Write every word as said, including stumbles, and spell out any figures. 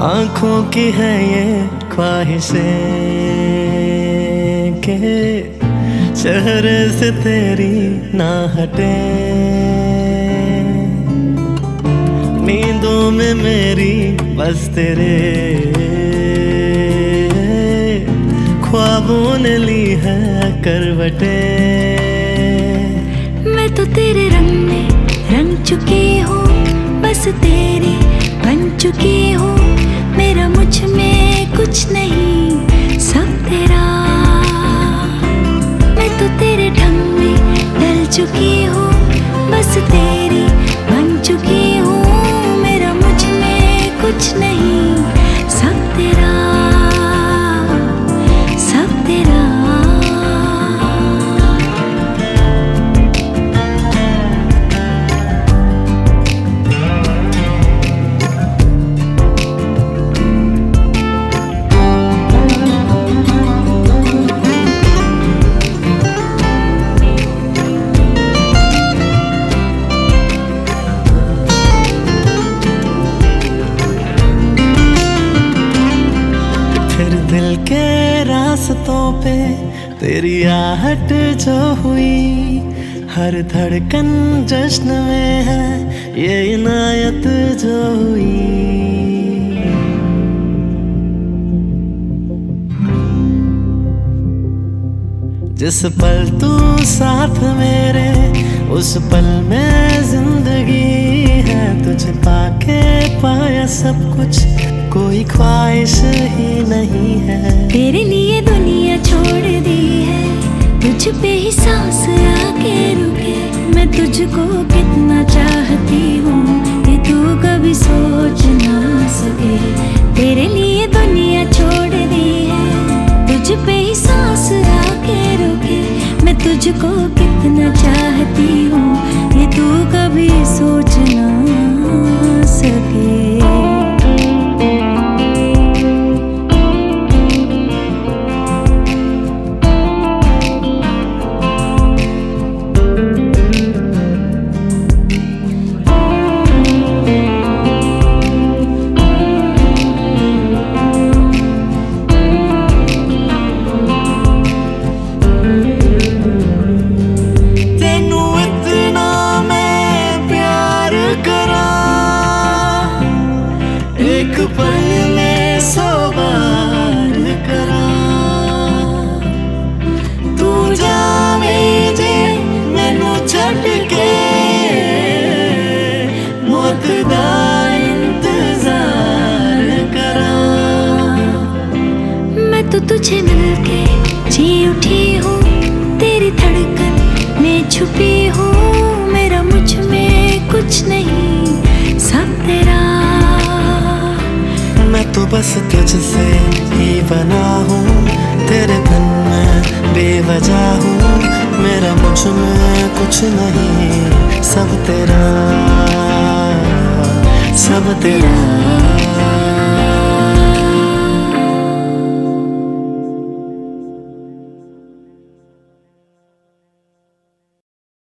आंखों की है ये ख्वाहिशें के चेहरे से तेरी ना हटे। नींदों में मेरी बस तेरे ख्वाबों ने ली है करवटे। मैं तो तेरे रंग में रंग चुकी हूँ, बस तेरी बन चुकी हूँ। मेरा मुझ में कुछ नहीं, सब तेरा। मैं तो तेरे ढंग में ढल चुकी हूँ, बस तेरी बन चुकी हूँ। मेरा मुझ में कुछ नहीं, सब तेरा, सब तेरा। दिल के रास्तों पे तेरी आहट जो हुई, हर धड़कन जश्न में है ये इनायत जो हुई। जिस पल तू साथ मेरे, उस पल में जिंदगी है। तुझे पाके पाया सब कुछ, कोई ख्वाहिश ही नहीं है। तेरे लिए दुनिया छोड़ दी है, तुझ पे ही सांस आके रुके। मैं तुझको कितना चाहती हूँ, ये तू कभी सोच ना सके। तेरे लिए दुनिया छोड़ दी है, तुझ पे ही सांस आके रुके। मैं तुझको कितना चाहती हूँ, ये तू कभी सोच ना सके। एक पल में सौ बार करा, तू जावे जे मैनू छड्ड के मौत दा इंतजार करा। मैं तो तुझे मिलके जी उठी हूँ, तेरी धड़कन में छुपी हूँ। मेरा मुझ में कुछ नहीं, सब तेरा। मैं तो बस तुझसे ही बना हूँ, तेरे धन में बेवजह हूँ। मेरा मुझ में कुछ नहीं, सब तेरा, सब तेरा।